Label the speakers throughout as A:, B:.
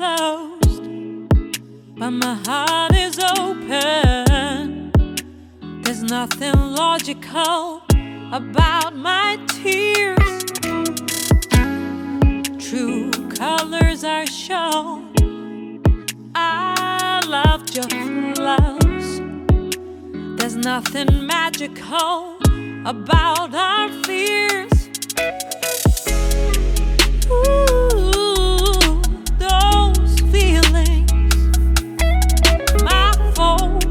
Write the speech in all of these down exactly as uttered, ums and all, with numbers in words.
A: closed, but my heart is open. There's nothing logical about my tears. True colors are shown. I loved your flaws. There's nothing magical about our fears. Ooh, those feelings, my fault.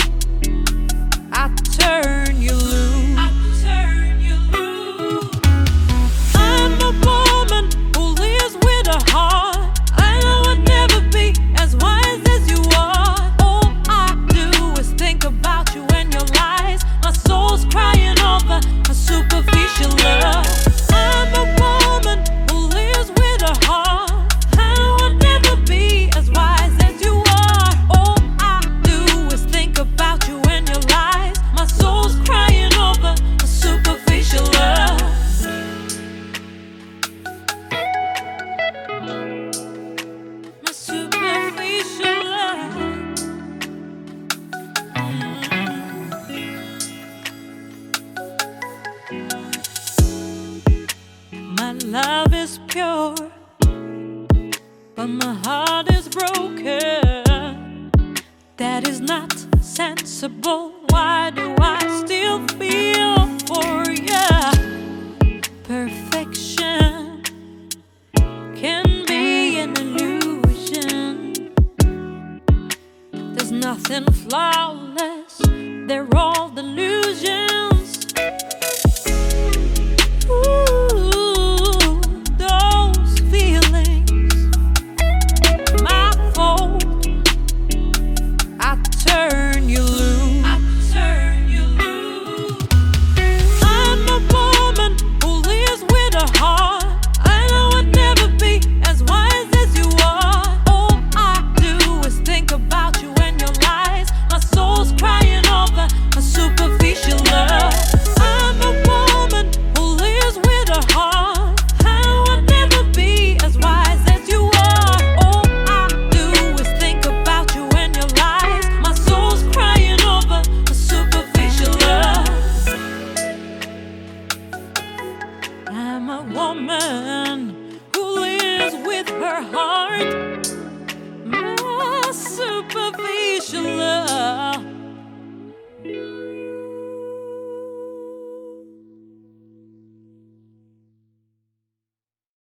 A: I turn you loose. I turn you loose. I'm a woman who lives with a heart. I would never be as wise as you are. All I do is think about you and your lies. My soul's crying over a superficial love. I'm a woman who lives with a heart. I would never be as wise as you are. All I do is think about you and your lies. My soul's crying over a superficial love. My superficial love. My love is pure, but my heart is broken. That is not sensible. Why do I still feel for you? Perfection can be an illusion. There's nothing flawless. They're all